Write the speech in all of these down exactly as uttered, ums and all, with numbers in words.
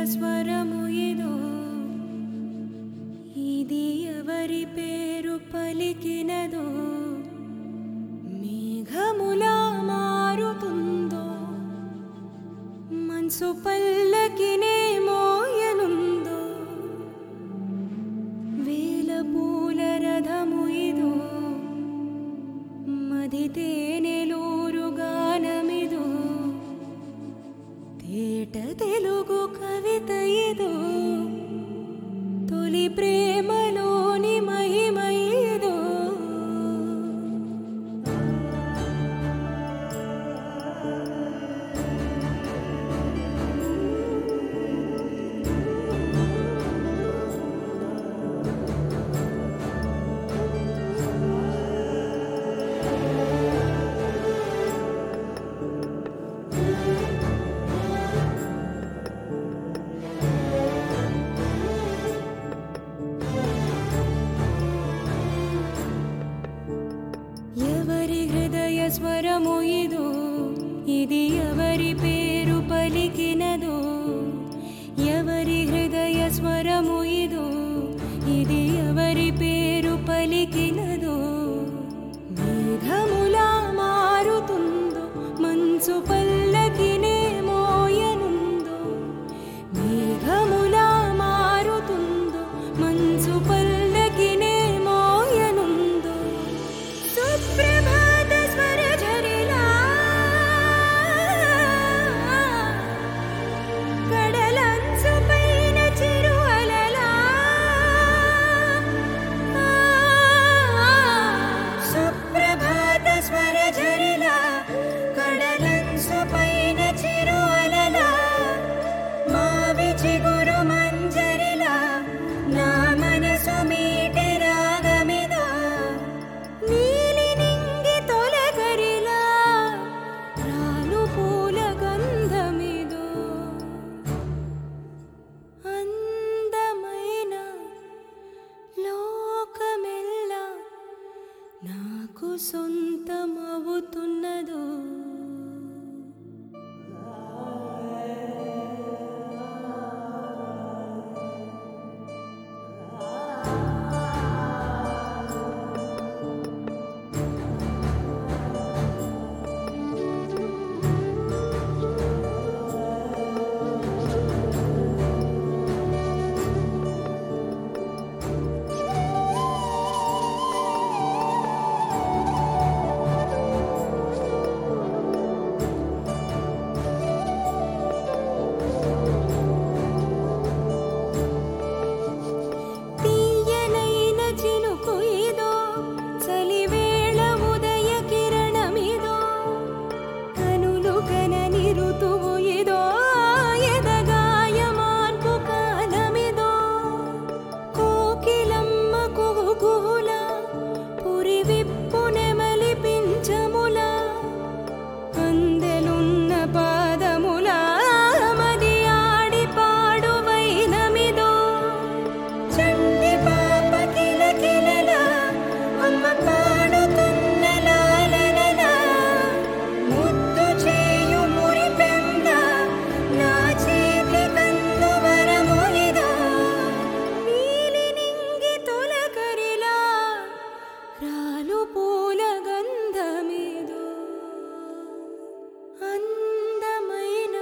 స్వరము ఇదో ఇది ఎవరి పేరు పలికినదో మేఘములా మారుతుందో మనసు పల్లకినే మోయనుందో వేల పూల రథము ఇదో మది తేనెలూరు గానమిదో తేట తెలుగు కవిత ఇదో తొలి ప్రేమలోని మహిమ ఇదో ఎవరి హృదయ స్వరము ఇదో ఇది ఎవరి పేరు పలికినదో ఎవరి హృదయ స్వరము ఇదో ఇది ఎవరి పేరు పలికినదో మేఘములా మారుతుందో మనసు పల్లకినే మోయనుందో మేఘములా మారుతుందో మనసు పల్లకినే మోయనుందో సుప్రభాత స్వర ఝరిలా కడలంచు పైన చిరు అలలా సుప్రభాత స్వర ఝరిలా కడలంచు పైన చిరు అలలా మావి చిగురు మంజరిలా నా మనసు మీటే రాగమిదో నీలి నింగి తొలకరిలా రాను పూల గంధమిదో అందమైన లోకమెల్లా నాకు సొంతమవుతున్నదో తీయనైన చినుకు ఇదో చలివేళ ఉదయ కిరణమిదో కనులు కనని ఋతువు ఇదో ఎదగాయమాన్పు కాలమిదో కోకిలమ్మ కుహుకుహుల పురి విప్పు నెమలి పింఛములా అందెలున్న పాదములా మది ఆడి పాడు వైనమిదో చంటి పాప కిలకిలలా అమ్మ పాడుతున్న లాలనలా ముద్దు చేయు మురిపెంద నా చేతి కందు వరములిదో నీలి నింగి తొలకరిలా రాలు పూల గంధమిదో అందమైన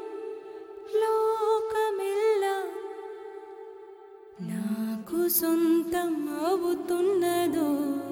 లోకమెల్లా నాకు సొంతం అవుతున్నదో